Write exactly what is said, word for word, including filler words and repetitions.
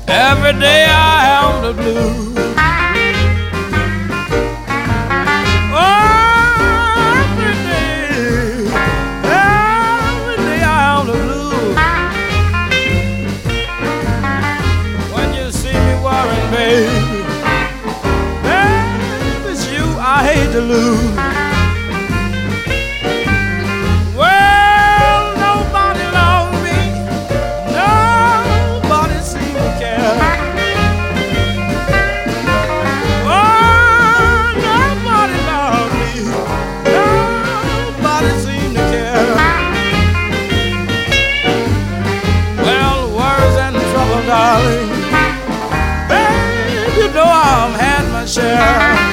Every day I am the blue. Oh, every day, every day I am the blue. When you see me worrying, baby, baby, it's you I hate to lose. Darling, babe, you know I've had my share.